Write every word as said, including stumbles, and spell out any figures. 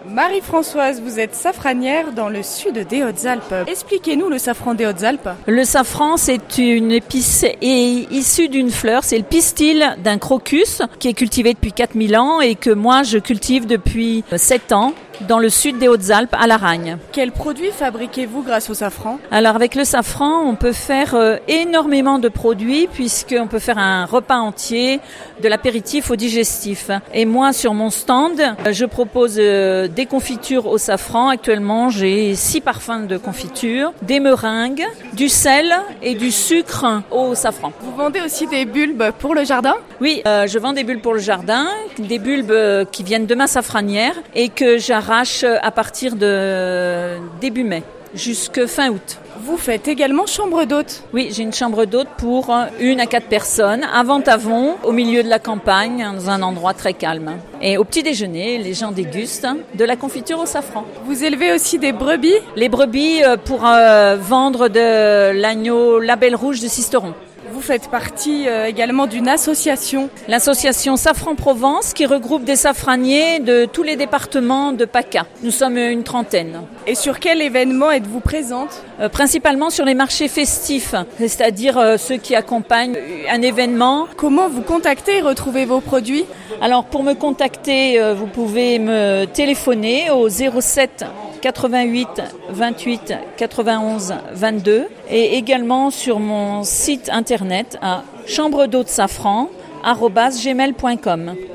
Marie-Françoise, vous êtes safranière dans le sud des Hautes-Alpes. Expliquez-nous le safran des Hautes-Alpes. Le safran, c'est une épice et issue d'une fleur. C'est le pistil d'un crocus qui est cultivé depuis quatre mille ans et que moi je cultive depuis sept ans. Dans le sud des Hautes-Alpes, à Laragne. Quels produits fabriquez-vous grâce au safran ? Alors avec le safran, on peut faire euh, énormément de produits puisqu'on peut faire un repas entier, de l'apéritif au digestif. Et moi, sur mon stand, euh, je propose euh, des confitures au safran. Actuellement, j'ai six parfums de confiture, des meringues, du sel et du sucre au safran. Vous vendez aussi des bulbes pour le jardin ? Oui, euh, je vends des bulbes pour le jardin, des bulbes euh, qui viennent de ma safranière et que j'arrache à partir de début mai jusqu'à fin août. Vous faites également chambre d'hôte ? Oui, j'ai une chambre d'hôte pour une à quatre personnes, à Ventavon, au milieu de la campagne, dans un endroit très calme. Et au petit déjeuner, les gens dégustent de la confiture au safran. Vous élevez aussi des brebis ? Les brebis pour euh, vendre de l'agneau Label Rouge de Sisteron. Vous faites partie euh, également d'une association. L'association Safran Provence qui regroupe des safraniers de tous les départements de PACA. Nous sommes une trentaine. Et sur quel événement êtes-vous présente ? euh, Principalement sur les marchés festifs, c'est-à-dire euh, ceux qui accompagnent un événement. Comment vous contactez et retrouvez vos produits ? Alors pour me contacter, euh, vous pouvez me téléphoner au zéro sept quatre-vingt-huit vingt-huit quatre-vingt-onze vingt-deux et également sur mon site internet à chambre d'hôte safran arobase gmail point com.